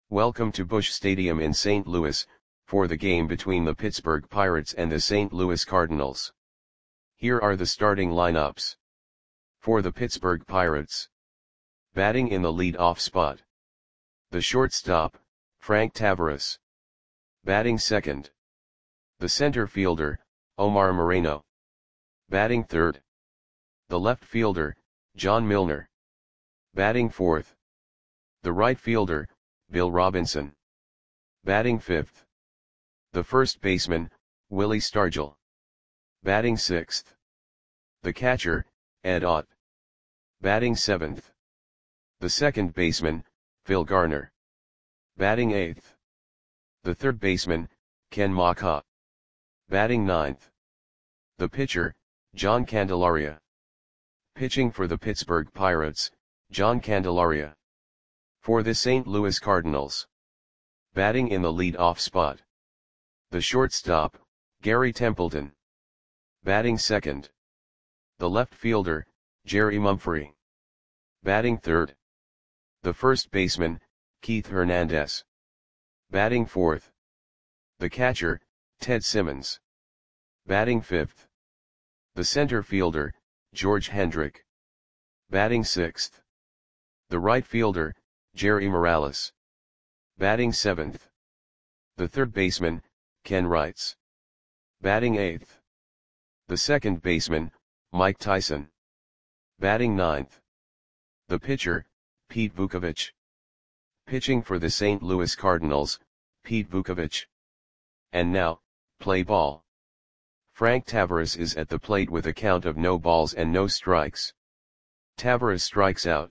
Welcome to Busch Stadium in St. Louis, for the game between the Pittsburgh Pirates and the St. Louis Cardinals. Here are the starting lineups. For the Pittsburgh Pirates. Batting in the lead-off spot. The shortstop, Frank Taveras. Batting second. The center fielder, Omar Moreno. Batting third. The left fielder, John Milner. Batting fourth. The right fielder, Bill Robinson. Batting fifth. The first baseman, Willie Stargell. Batting sixth. The catcher, Ed Ott. Batting seventh. The second baseman, Phil Garner. Batting eighth. The third baseman, Ken Macha. Batting ninth. The pitcher, John Candelaria. Pitching for the Pittsburgh Pirates, John Candelaria. For the St. Louis Cardinals. Batting in the lead-off spot. The shortstop, Gary Templeton. Batting second. The left fielder, Jerry Mumphrey. Batting third. The first baseman, Keith Hernandez. Batting fourth. The catcher, Ted Simmons. Batting fifth. The center fielder, George Hendrick. Batting sixth. The right fielder, Jerry Morales. Batting seventh. The third baseman, Ken Wrights. Batting eighth. The second baseman, Mike Tyson. Batting ninth. The pitcher, Pete Vukovich. Pitching for the St. Louis Cardinals, Pete Vukovich. And now, play ball. Frank Taveras is at the plate with a count of no balls and no strikes. Taveras strikes out.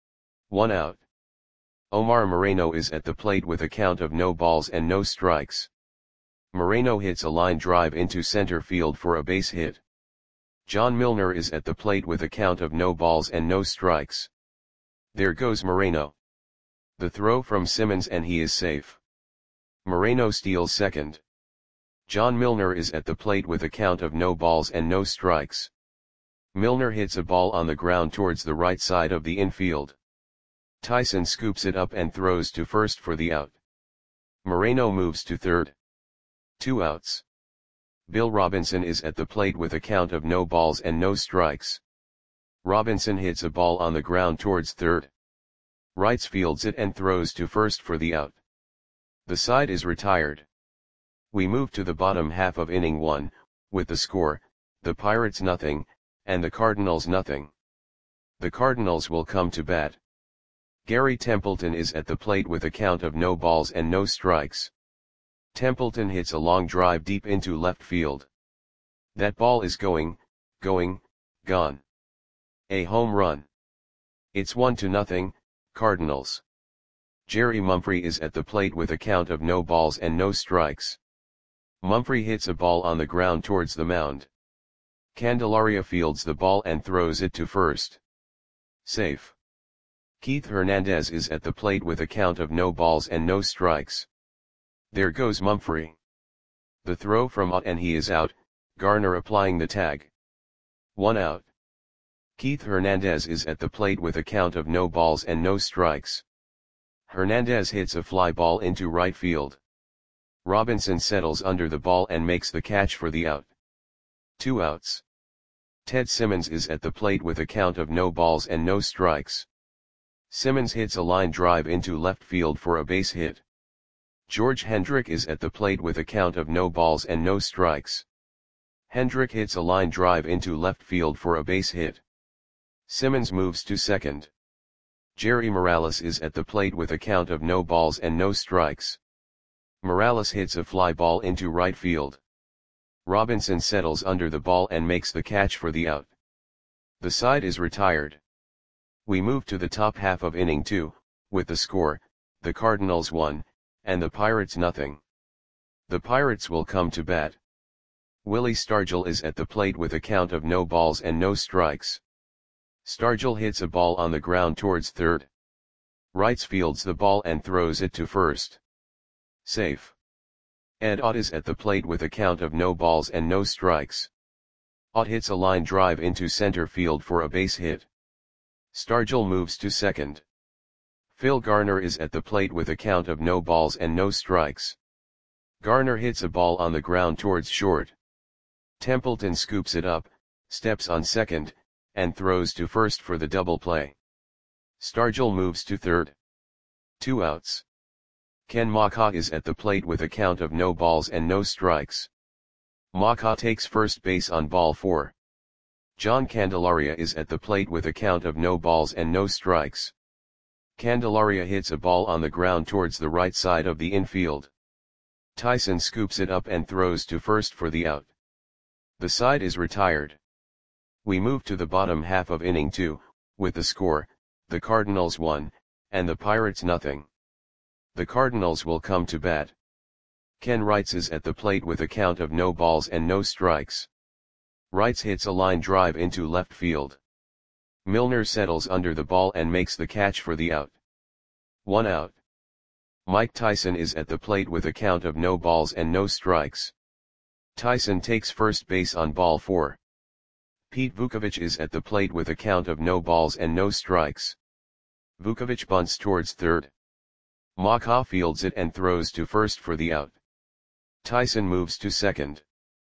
1 out. Omar Moreno is at the plate with a count of no balls and no strikes. Moreno hits a line drive into center field for a base hit. John Milner is at the plate with a count of no balls and no strikes. There goes Moreno. The throw from Simmons and he is safe. Moreno steals second. John Milner is at the plate with a count of no balls and no strikes. Milner hits a ball on the ground towards the right side of the infield. Tyson scoops it up and throws to first for the out. Moreno moves to third. 2 outs. Bill Robinson is at the plate with a count of no balls and no strikes. Robinson hits a ball on the ground towards third. Wrights fields it and throws to first for the out. The side is retired. We move to the bottom half of inning 1, with the score, the Pirates nothing, and the Cardinals nothing. The Cardinals will come to bat. Gary Templeton is at the plate with a count of no balls and no strikes. Templeton hits a long drive deep into left field. That ball is gone. A home run. It's 1-0, Cardinals. Jerry Mumphrey is at the plate with a count of no balls and no strikes. Mumphrey hits a ball on the ground towards the mound. Candelaria fields the ball and throws it to first. Safe. Keith Hernandez is at the plate with a count of no balls and no strikes. There goes Mumphrey. The throw from Ott and he is out, Garner applying the tag. 1 out. Keith Hernandez is at the plate with a count of no balls and no strikes. Hernandez hits a fly ball into right field. Robinson settles under the ball and makes the catch for the out. 2 outs. Ted Simmons is at the plate with a count of no balls and no strikes. Simmons hits a line drive into left field for a base hit. George Hendrick is at the plate with a count of no balls and no strikes. Hendrick hits a line drive into left field for a base hit. Simmons moves to second. Jerry Morales is at the plate with a count of no balls and no strikes. Morales hits a fly ball into right field. Robinson settles under the ball and makes the catch for the out. The side is retired. We move to the top half of inning 2, with the score, the Cardinals 1, and the Pirates nothing. The Pirates will come to bat. Willie Stargell is at the plate with a count of no balls and no strikes. Stargell hits a ball on the ground towards third. Wrights fields the ball and throws it to first. Safe. Ed Ott is at the plate with a count of no balls and no strikes. Ott hits a line drive into center field for a base hit. Stargell moves to second. Phil Garner is at the plate with a count of no balls and no strikes. Garner hits a ball on the ground towards short. Templeton scoops it up, steps on second, and throws to first for the double play. Stargell moves to third. 2 outs. Ken Macha is at the plate with a count of no balls and no strikes. Macha takes first base on ball 4. John Candelaria is at the plate with a count of no balls and no strikes. Candelaria hits a ball on the ground towards the right side of the infield. Tyson scoops it up and throws to first for the out. The side is retired. We move to the bottom half of inning 2, with the score, the Cardinals 1, and the Pirates nothing. The Cardinals will come to bat. Ken Wrights is at the plate with a count of no balls and no strikes. Wrights hits a line drive into left field. Milner settles under the ball and makes the catch for the out. 1 out. Mike Tyson is at the plate with a count of no balls and no strikes. Tyson takes first base on ball 4. Pete Vukovich is at the plate with a count of no balls and no strikes. Vukovich bunts towards third. Macha fields it and throws to first for the out. Tyson moves to second.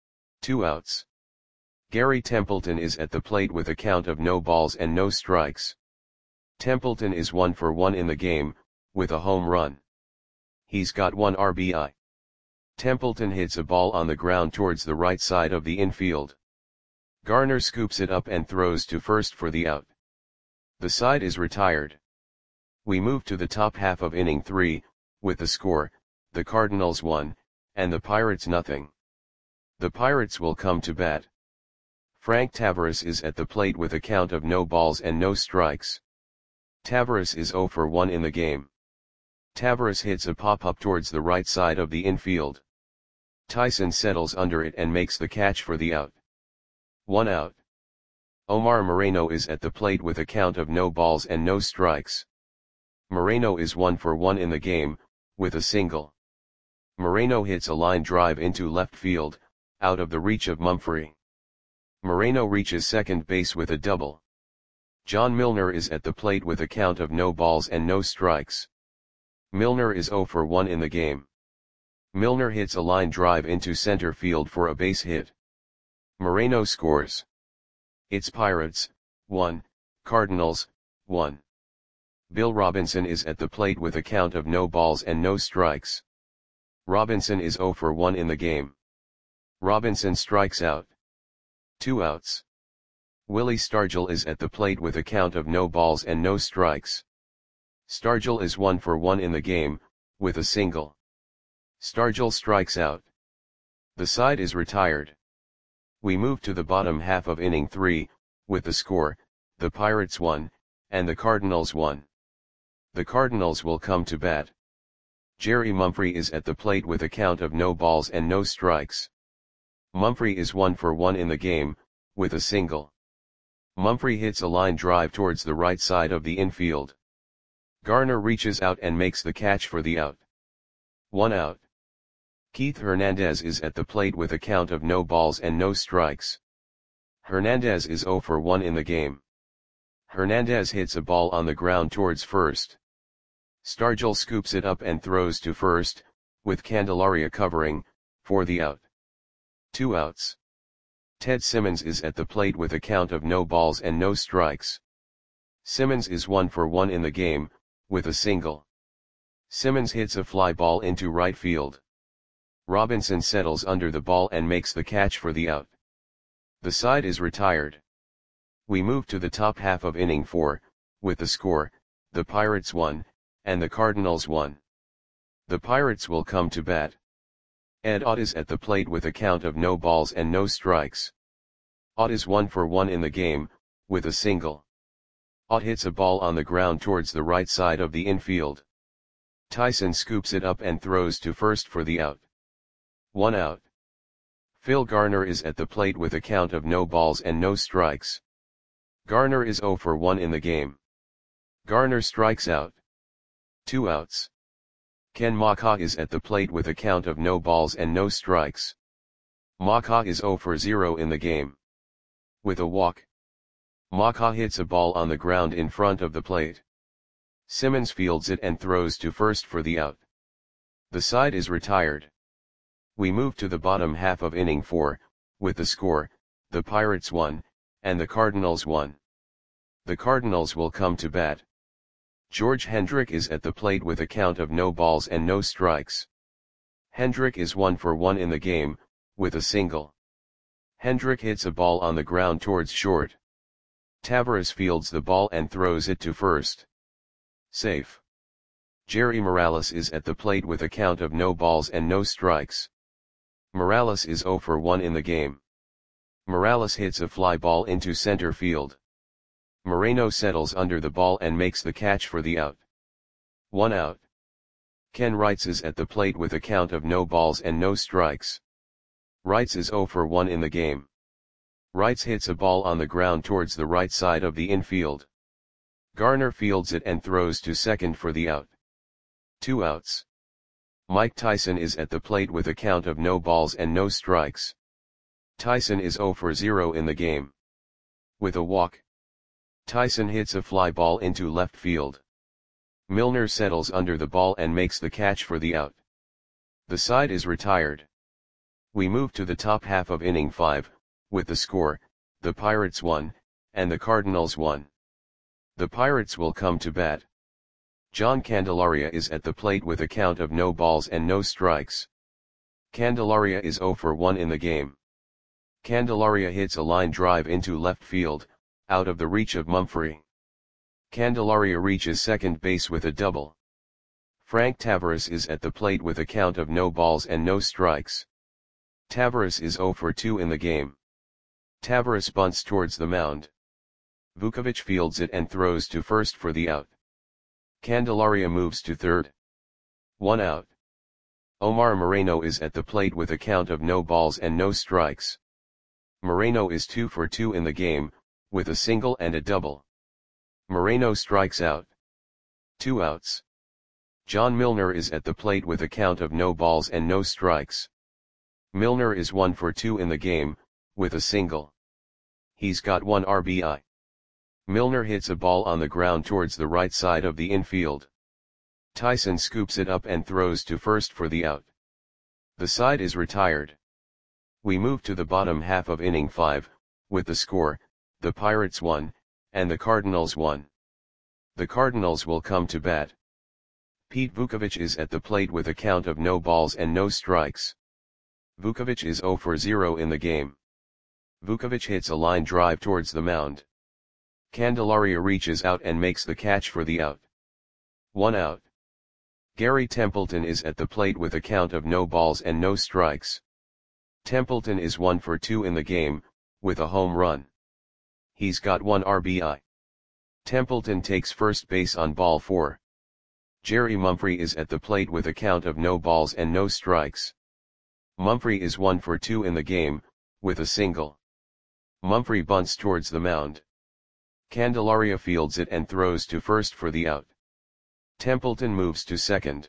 2 outs. Gary Templeton is at the plate with a count of no balls and no strikes. Templeton is 1 for 1 in the game, with a home run. He's got 1 RBI. Templeton hits a ball on the ground towards the right side of the infield. Garner scoops it up and throws to first for the out. The side is retired. We move to the top half of inning 3, with the score, the Cardinals 1, and the Pirates nothing. The Pirates will come to bat. Frank Tavares is at the plate with a count of no balls and no strikes. Tavares is 0 for 1 in the game. Tavares hits a pop-up towards the right side of the infield. Tyson settles under it and makes the catch for the out. 1 out. Omar Moreno is at the plate with a count of no balls and no strikes. Moreno is 1 for 1 in the game, with a single. Moreno hits a line drive into left field, out of the reach of Mumphrey. Moreno reaches second base with a double. John Milner is at the plate with a count of no balls and no strikes. Milner is 0 for 1 in the game. Milner hits a line drive into center field for a base hit. Moreno scores. It's Pirates, 1, Cardinals, 1. Bill Robinson is at the plate with a count of no balls and no strikes. Robinson is 0 for 1 in the game. Robinson strikes out. 2 outs. Willie Stargell is at the plate with a count of no balls and no strikes. Stargell is 1 for 1 in the game, with a single. Stargell strikes out. The side is retired. We move to the bottom half of inning 3, with the score, the Pirates 1, and the Cardinals 1. The Cardinals will come to bat. Jerry Mumphrey is at the plate with a count of no balls and no strikes. Mumphrey is 1 for 1 in the game, with a single. Mumphrey hits a line drive towards the right side of the infield. Garner reaches out and makes the catch for the out. 1 out. Keith Hernandez is at the plate with a count of no balls and no strikes. Hernandez is 0 for 1 in the game. Hernandez hits a ball on the ground towards first. Stargell scoops it up and throws to first, with Candelaria covering, for the out. 2 outs. Ted Simmons is at the plate with a count of no balls and no strikes. Simmons is 1 for 1 in the game, with a single. Simmons hits a fly ball into right field. Robinson settles under the ball and makes the catch for the out. The side is retired. We move to the top half of inning 4, with the score, the Pirates 1, and the Cardinals 1. The Pirates will come to bat. Ed Ott is at the plate with a count of no balls and no strikes. Ott is 1 for 1 in the game, with a single. Ott hits a ball on the ground towards the right side of the infield. Tyson scoops it up and throws to first for the out. 1 out. Phil Garner is at the plate with a count of no balls and no strikes. Garner is 0 for 1 in the game. Garner strikes out. 2 outs. Ken Macha is at the plate with a count of no balls and no strikes. Macha is 0 for 0 in the game. With a walk. Macha hits a ball on the ground in front of the plate. Simmons fields it and throws to first for the out. The side is retired. We move to the bottom half of inning 4, with the score, the Pirates 1, and the Cardinals 1. The Cardinals will come to bat. George Hendrick is at the plate with a count of no balls and no strikes. Hendrick is 1 for 1 in the game, with a single. Hendrick hits a ball on the ground towards short. Taveras fields the ball and throws it to first. Safe. Jerry Morales is at the plate with a count of no balls and no strikes. Morales is 0 for 1 in the game. Morales hits a fly ball into center field. Moreno settles under the ball and makes the catch for the out. 1 out. Ken Wrights is at the plate with a count of no balls and no strikes. Wrights is 0 for 1 in the game. Wrights hits a ball on the ground towards the right side of the infield. Garner fields it and throws to second for the out. 2 outs. Mike Tyson is at the plate with a count of no balls and no strikes. Tyson is 0 for 0 in the game. With a walk, Tyson hits a fly ball into left field. Milner settles under the ball and makes the catch for the out. The side is retired. We move to the top half of inning 5, with the score, the Pirates 1, and the Cardinals 1. The Pirates will come to bat. John Candelaria is at the plate with a count of no balls and no strikes. Candelaria is 0 for 1 in the game. Candelaria hits a line drive into left field, out of the reach of Mumphrey. Candelaria reaches second base with a double. Frank Taveras is at the plate with a count of no balls and no strikes. Taveras is 0 for 2 in the game. Taveras bunts towards the mound. Vukovic fields it and throws to first for the out. Candelaria moves to third. 1 out. Omar Moreno is at the plate with a count of no balls and no strikes. Moreno is 2 for 2 in the game, with a single and a double. Moreno strikes out. 2 outs. John Milner is at the plate with a count of no balls and no strikes. Milner is 1 for 2 in the game, with a single. He's got 1 RBI. Milner hits a ball on the ground towards the right side of the infield. Tyson scoops it up and throws to first for the out. The side is retired. We move to the bottom half of inning 5, with the score, the Pirates 1, and the Cardinals 1. The Cardinals will come to bat. Pete Vukovic is at the plate with a count of no balls and no strikes. Vukovic is 0 for 0 in the game. Vukovic hits a line drive towards the mound. Candelaria reaches out and makes the catch for the out. 1 out. Gary Templeton is at the plate with a count of no balls and no strikes. Templeton is 1 for 2 in the game, with a home run. He's got 1 RBI. Templeton takes first base on ball 4. Jerry Mumphrey is at the plate with a count of no balls and no strikes. Mumphrey is 1 for 2 in the game, with a single. Mumphrey bunts towards the mound. Candelaria fields it and throws to first for the out. Templeton moves to second.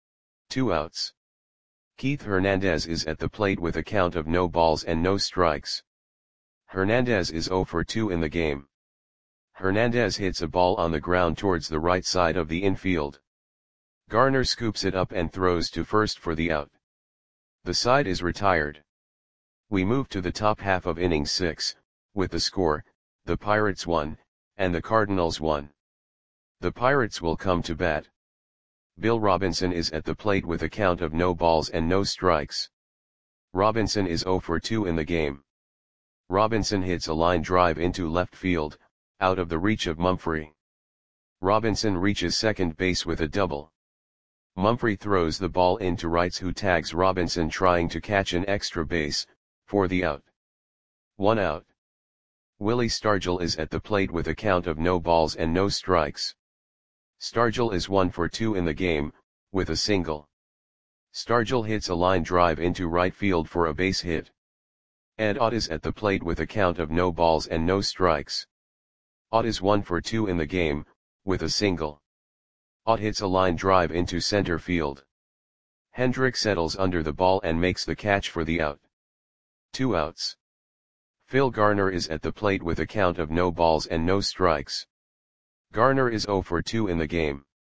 2 outs. Keith Hernandez is at the plate with a count of no balls and no strikes. Hernandez is 0 for 2 in the game. Hernandez hits a ball on the ground towards the right side of the infield. Garner scoops it up and throws to first for the out. The side is retired. We move to the top half of inning 6, with the score, the Pirates 1, and the Cardinals 1. The Pirates will come to bat. Bill Robinson is at the plate with a count of no balls and no strikes. Robinson is 0 for 2 in the game. Robinson hits a line drive into left field, out of the reach of Mumphrey. Robinson reaches second base with a double. Mumphrey throws the ball into Wrights, who tags Robinson trying to catch an extra base, for the out. 1 out. Willie Stargell is at the plate with a count of no balls and no strikes. Stargell is 1 for 2 in the game, with a single. Stargell hits a line drive into right field for a base hit. Ed Ott is at the plate with a count of no balls and no strikes. Ott is 1 for 2 in the game, with a single. Ott hits a line drive into center field. Hendrick settles under the ball and makes the catch for the out. 2 outs. Phil Garner is at the plate with a count of no balls and no strikes. Garner is 0 for 2 in the game.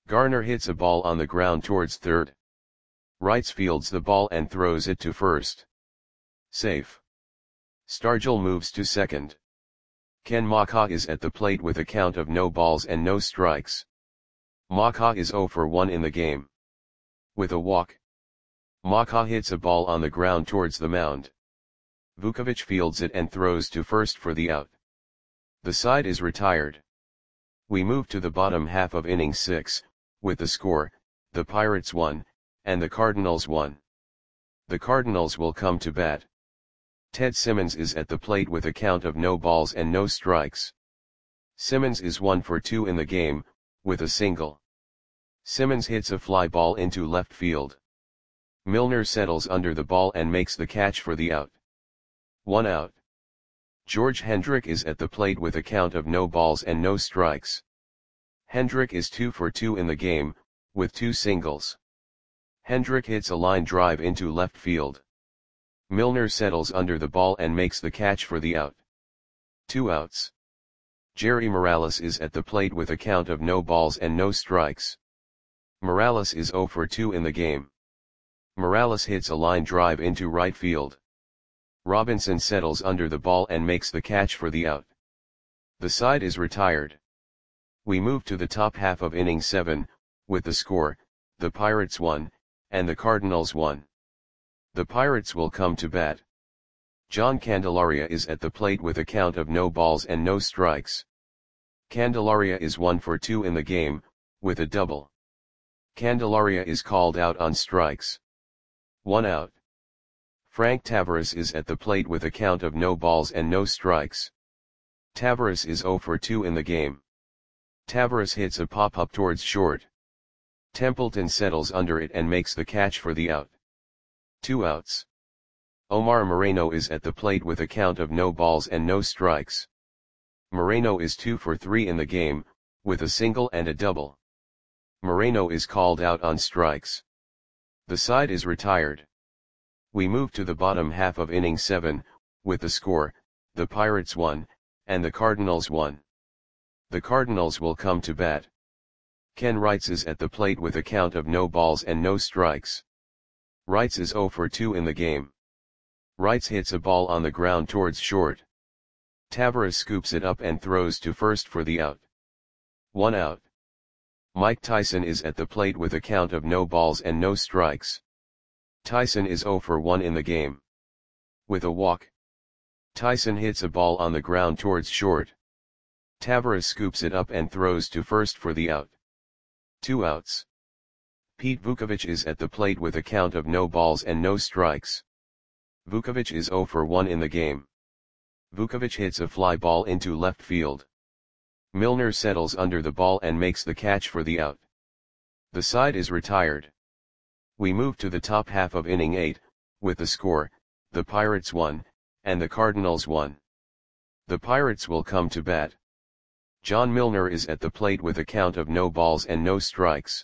Garner hits a ball on the ground towards third. Wrights fields the ball and throws it to first. Safe. Stargell moves to second. Ken Macha is at the plate with a count of no balls and no strikes. Macha is 0 for 1 in the game. With a walk. Macha hits a ball on the ground towards the mound. Vukovic fields it and throws to first for the out. The side is retired. We move to the bottom half of inning 6, with the score, the Pirates 1, and the Cardinals 1. The Cardinals will come to bat. Ted Simmons is at the plate with a count of no balls and no strikes. Simmons is 1 for 2 in the game, with a single. Simmons hits a fly ball into left field. Milner settles under the ball and makes the catch for the out. 1 out. George Hendrick is at the plate with a count of no balls and no strikes. Hendrick is 2 for 2 in the game, with 2 singles. Hendrick hits a line drive into left field. Milner settles under the ball and makes the catch for the out. 2 outs. Jerry Morales is at the plate with a count of no balls and no strikes. Morales is 0 for 2 in the game. Morales hits a line drive into right field. Robinson settles under the ball and makes the catch for the out. The side is retired. We move to the top half of inning 7, with the score, the Pirates 1, and the Cardinals 1. The Pirates will come to bat. John Candelaria is at the plate with a count of no balls and no strikes. Candelaria is 1 for 2 in the game, with a double. Candelaria is called out on strikes. 1 out. Frank Tavares is at the plate with a count of no balls and no strikes. Tavares is 0 for 2 in the game. Tavares hits a pop-up towards short. Templeton settles under it and makes the catch for the out. 2 outs. Omar Moreno is at the plate with a count of no balls and no strikes. Moreno is 2 for 3 in the game, with a single and a double. Moreno is called out on strikes. The side is retired. We move to the bottom half of inning 7, with the score, the Pirates 1, and the Cardinals 1. The Cardinals will come to bat. Ken Wrights is at the plate with a count of no balls and no strikes. Wrights is 0 for 2 in the game. Wrights hits a ball on the ground towards short. Tavares scoops it up and throws to first for the out. 1 out. Mike Tyson is at the plate with a count of no balls and no strikes. Tyson is 0 for 1 in the game. With a walk. Tyson hits a ball on the ground towards short. Tavares scoops it up and throws to first for the out. 2 outs. Pete Vukovic is at the plate with a count of no balls and no strikes. Vukovic is 0 for 1 in the game. Vukovic hits a fly ball into left field. Milner settles under the ball and makes the catch for the out. The side is retired. We move to the top half of inning 8, with the score, the Pirates 1, and the Cardinals 1. The Pirates will come to bat. John Milner is at the plate with a count of no balls and no strikes.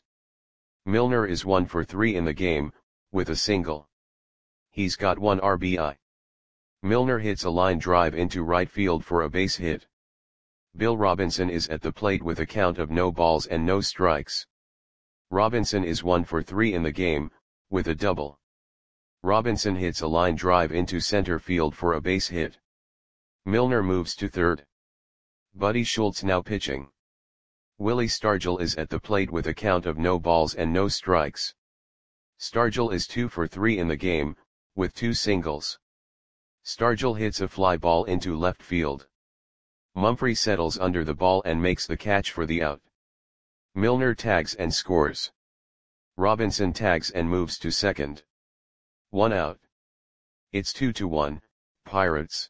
Milner is 1 for 3 in the game, with a single. He's got 1 RBI. Milner hits a line drive into right field for a base hit. Bill Robinson is at the plate with a count of no balls and no strikes. Robinson is 1 for 3 in the game, with a double. Robinson hits a line drive into center field for a base hit. Milner moves to third. Buddy Schultz now pitching. Willie Stargell is at the plate with a count of no balls and no strikes. Stargell is 2 for 3 in the game, with 2 singles. Stargell hits a fly ball into left field. Mumphrey settles under the ball and makes the catch for the out. Milner tags and scores. Robinson tags and moves to second. 1 out. It's 2-1, Pirates.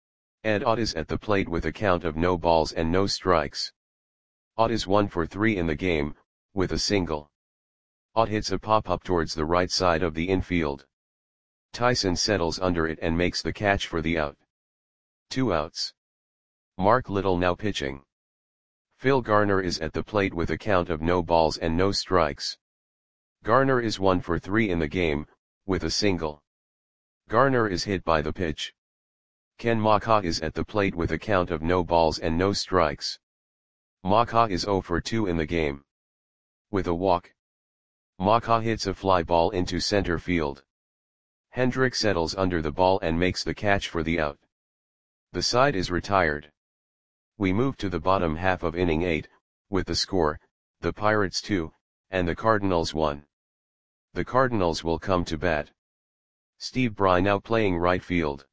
Ed Ott is at the plate with a count of no balls and no strikes. Ott is 1 for 3 in the game, with a single. Ott hits a pop-up towards the right side of the infield. Tyson settles under it and makes the catch for the out. 2 outs. Mark Little now pitching. Phil Garner is at the plate with a count of no balls and no strikes. Garner is 1 for 3 in the game, with a single. Garner is hit by the pitch. Ken Macha is at the plate with a count of no balls and no strikes. Macha is 0 for 2 in the game. with a walk. Maka hits a fly ball into center field. Hendrick settles under the ball and makes the catch for the out. The side is retired. We move to the bottom half of inning 8, with the score, the Pirates 2, and the Cardinals 1. The Cardinals will come to bat. Steve Bry now playing right field.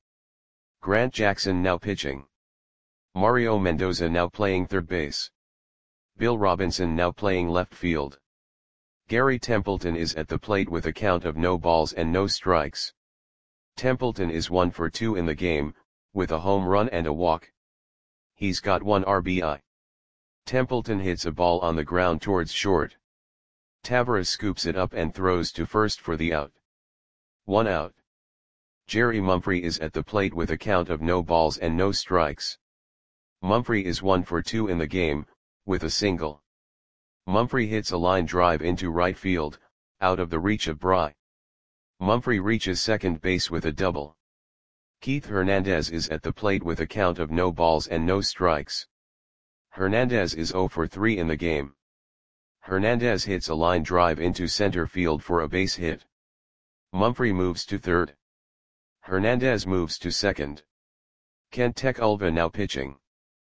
Grant Jackson now pitching. Mario Mendoza now playing third base. Bill Robinson now playing left field. Gary Templeton is at the plate with a count of no balls and no strikes. Templeton is 1 for 2 in the game, with a home run and a walk. He's got 1 RBI. Templeton hits a ball on the ground towards short. Tavares scoops it up and throws to first for the out. 1 out. Jerry Mumphrey is at the plate with a count of no balls and no strikes. Mumphrey is 1 for 2 in the game, with a single. Mumphrey hits a line drive into right field, out of the reach of Bry. Mumphrey reaches second base with a double. Keith Hernandez is at the plate with a count of no balls and no strikes. Hernandez is 0 for 3 in the game. Hernandez hits a line drive into center field for a base hit. Mumphrey moves to third. Hernandez moves to second. Kent Tekulve now pitching.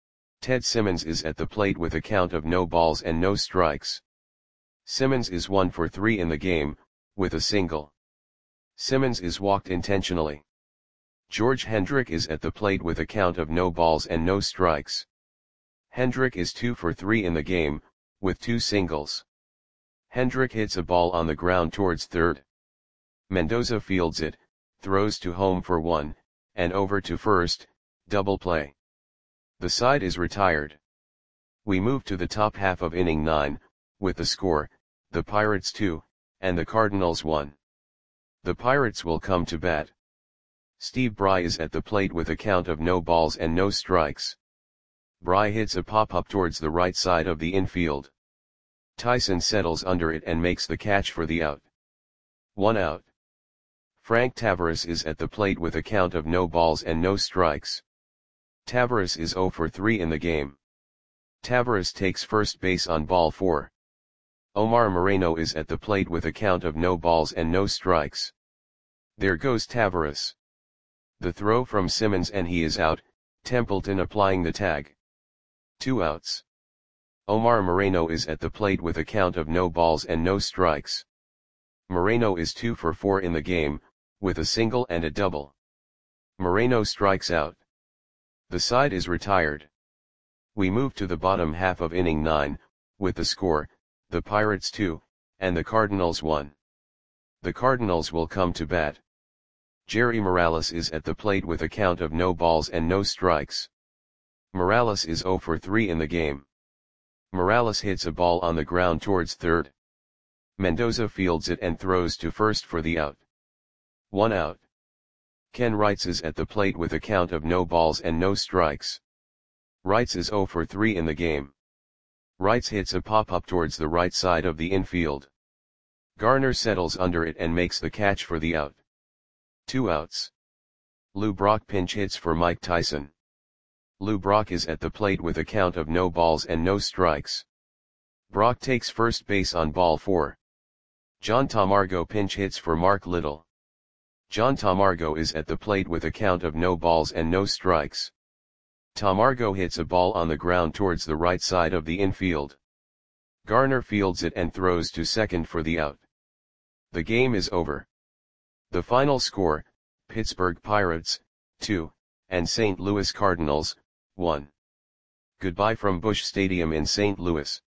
Ted Simmons is at the plate with a count of no balls and no strikes. Simmons is 1 for 3 in the game, with a single. Simmons is walked intentionally. George Hendrick is at the plate with a count of no balls and no strikes. Hendrick is 2 for 3 in the game, with 2 singles. Hendrick hits a ball on the ground towards third. Mendoza fields it, throws to home for 1, and over to first, double play. The side is retired. We move to the top half of inning 9, with the score, the Pirates 2, and the Cardinals 1. The Pirates will come to bat. Steve Bry is at the plate with a count of no balls and no strikes. Bry hits a pop-up towards the right side of the infield. Tyson settles under it and makes the catch for the out. 1 out. Frank Tavares is at the plate with a count of no balls and no strikes. Tavares is 0 for 3 in the game. Tavares takes first base on ball 4. Omar Moreno is at the plate with a count of no balls and no strikes. There goes Tavares. The throw from Simmons and he is out, Templeton applying the tag. 2 outs. Omar Moreno is at the plate with a count of no balls and no strikes. Moreno is 2 for 4 in the game, with a single and a double. Moreno strikes out. The side is retired. We move to the bottom half of inning 9, with the score, the Pirates 2, and the Cardinals 1. The Cardinals will come to bat. Jerry Morales is at the plate with a count of no balls and no strikes. Morales is 0 for 3 in the game. Morales hits a ball on the ground towards third. Mendoza fields it and throws to first for the out. 1 out. Ken Wrights is at the plate with a count of no balls and no strikes. Wrights is 0 for 3 in the game. Wrights hits a pop-up towards the right side of the infield. Garner settles under it and makes the catch for the out. 2 outs. Lou Brock pinch hits for Mike Tyson. Lou Brock is at the plate with a count of no balls and no strikes. Brock takes first base on ball 4. John Tamargo pinch hits for Mark Little. John Tamargo is at the plate with a count of no balls and no strikes. Tamargo hits a ball on the ground towards the right side of the infield. Garner fields it and throws to second for the out. The game is over. The final score, Pittsburgh Pirates, 2, and St. Louis Cardinals, 1. Goodbye from Busch Stadium in St. Louis.